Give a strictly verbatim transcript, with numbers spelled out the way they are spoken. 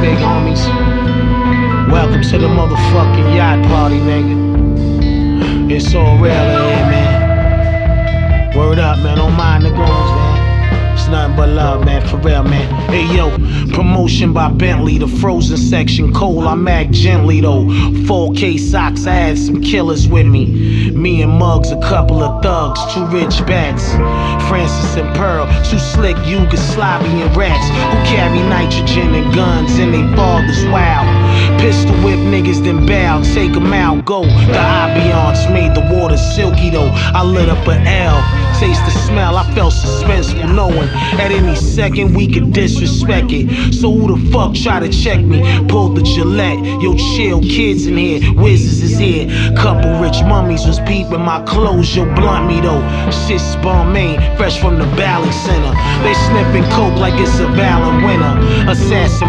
big homies. Welcome to the motherfucking yacht party, nigga. It's all real in here, man. Word up, man. Don't mind the goons, man. It's nothing but love, man, for real, man. Hey, yo, promotion by Bentley, the frozen section cold, I mag gently, though. four K socks, I had some killers with me. Me and Muggs, a couple of thugs, two rich bats. Francis and Pearl, two slick Yugoslavian rats who carry nitrogen and guns in they fathers, wow. Pistol whip niggas, then bow, take them out, go. The ambiance made the water silky, though. I lit up an L, taste the smell, I felt suspenseful, knowing at any second we could disrespect it. So who the fuck try to check me? Pulled the Gillette, yo chill, kids in here, Wizzes is here. Couple rich mummies was peeping my clothes, yo blunt me though. Shit's Balmain, fresh from the Valley Center. They sniffing coke like it's a Valor winter. Assassin